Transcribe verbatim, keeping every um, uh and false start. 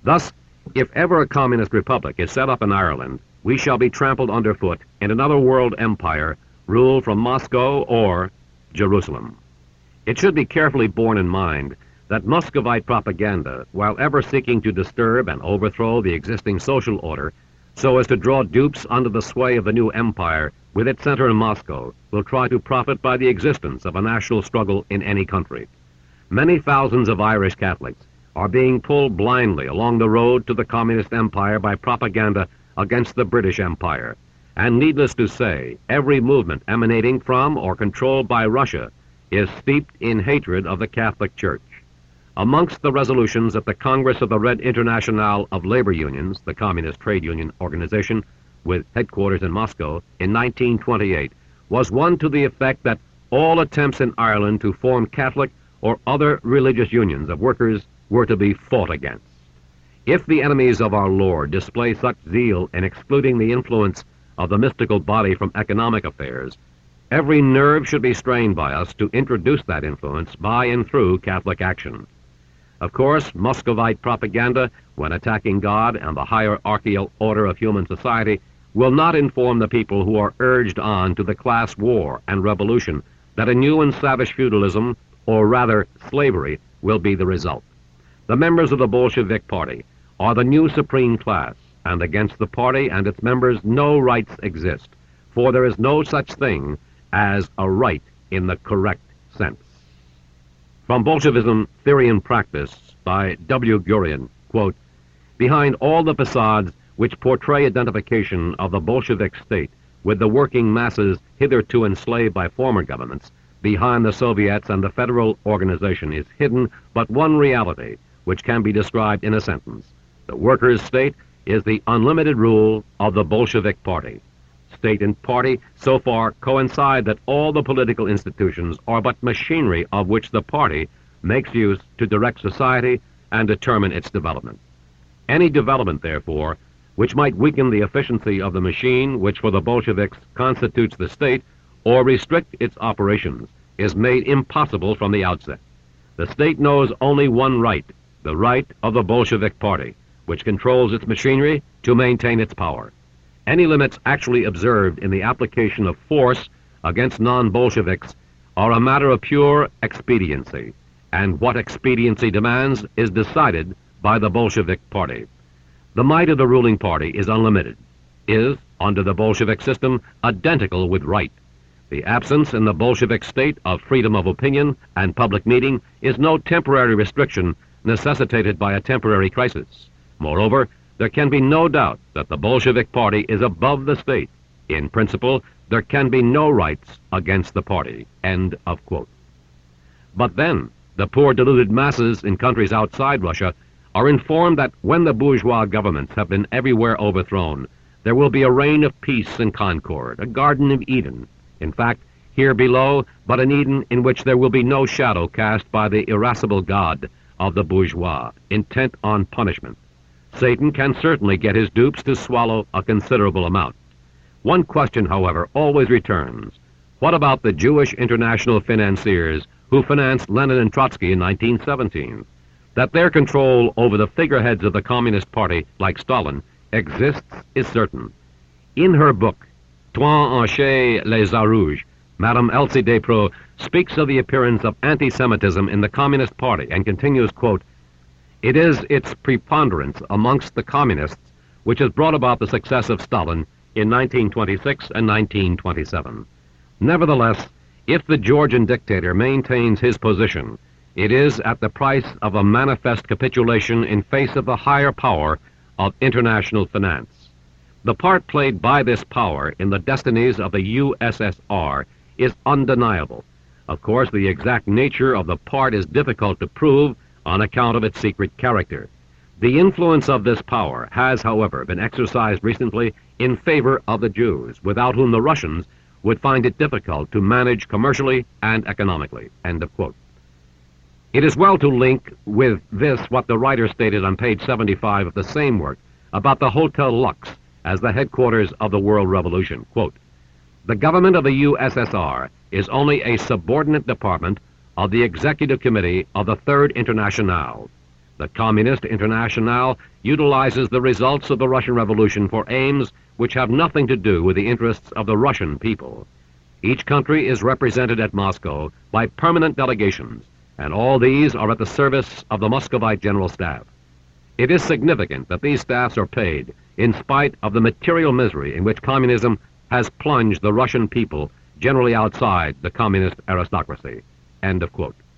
Thus, if ever a communist republic is set up in Ireland, we shall be trampled underfoot in another world empire ruled from Moscow or Jerusalem. It should be carefully borne in mind that Muscovite propaganda, while ever seeking to disturb and overthrow the existing social order so as to draw dupes under the sway of the new empire with its center in Moscow, will try to profit by the existence of a national struggle in any country. Many thousands of Irish Catholics are being pulled blindly along the road to the communist empire by propaganda against the British Empire, and needless to say, every movement emanating from or controlled by Russia is steeped in hatred of the Catholic Church. Amongst the resolutions at the Congress of the Red Internationale of Labor Unions, the communist trade union organization with headquarters in Moscow, in nineteen twenty-eight, was one to the effect that all attempts in Ireland to form Catholic or other religious unions of workers were to be fought against. If the enemies of our Lord display such zeal in excluding the influence of the mystical body from economic affairs, every nerve should be strained by us to introduce that influence by and through Catholic action. Of course, Muscovite propaganda, when attacking God and the hierarchical order of human society, will not inform the people who are urged on to the class war and revolution that a new and savage feudalism, or rather slavery, will be the result. The members of the Bolshevik Party are the new supreme class, and against the party and its members no rights exist, for there is no such thing as a right in the correct sense. From Bolshevism, Theory and Practice, by W. Gurian, quote, "Behind all the facades which portray identification of the Bolshevik state with the working masses hitherto enslaved by former governments, behind the Soviets and the federal organization is hidden but one reality which can be described in a sentence. The workers' state is the unlimited rule of the Bolshevik Party. State and party so far coincide that all the political institutions are but machinery of which the party makes use to direct society and determine its development. Any development, therefore, which might weaken the efficiency of the machine which for the Bolsheviks constitutes the state, or restrict its operations, is made impossible from the outset. The state knows only one right, the right of the Bolshevik Party, which controls its machinery to maintain its power. Any limits actually observed in the application of force against non-Bolsheviks are a matter of pure expediency, and what expediency demands is decided by the Bolshevik Party. The might of the ruling party is unlimited, is, under the Bolshevik system, identical with right. The absence in the Bolshevik state of freedom of opinion and public meeting is no temporary restriction necessitated by a temporary crisis. Moreover, there can be no doubt that the Bolshevik Party is above the state. In principle, there can be no rights against the party." End of quote. But then, the poor deluded masses in countries outside Russia are informed that when the bourgeois governments have been everywhere overthrown, there will be a reign of peace and concord, a Garden of Eden. In fact, here below, but an Eden in which there will be no shadow cast by the irascible God of the bourgeois, intent on punishment. Satan can certainly get his dupes to swallow a considerable amount. One question, however, always returns. What about the Jewish international financiers who financed Lenin and Trotsky in nineteen seventeen? That their control over the figureheads of the Communist Party, like Stalin, exists is certain. In her book, Toi enchais les Rouges, Madame Elsie Desprez speaks of the appearance of anti-Semitism in the Communist Party and continues, quote, "It is its preponderance amongst the communists which has brought about the success of Stalin in nineteen twenty-six and nineteen twenty-seven. Nevertheless, if the Georgian dictator maintains his position, it is at the price of a manifest capitulation in face of the higher power of international finance. The part played by this power in the destinies of the U S S R is undeniable. Of course, the exact nature of the part is difficult to prove on account of its secret character. The influence of this power has, however, been exercised recently in favor of the Jews, without whom the Russians would find it difficult to manage commercially and economically." End of quote. It is well to link with this what the writer stated on page seventy-five of the same work about the Hotel Lux as the headquarters of the world revolution. Quote, "The government of the U S S R is only a subordinate department of the Executive Committee of the Third Internationale. The Communist Internationale utilizes the results of the Russian Revolution for aims which have nothing to do with the interests of the Russian people. Each country is represented at Moscow by permanent delegations, and all these are at the service of the Muscovite General Staff. It is significant that these staffs are paid in spite of the material misery in which communism has plunged the Russian people, generally outside the communist aristocracy. End of quote.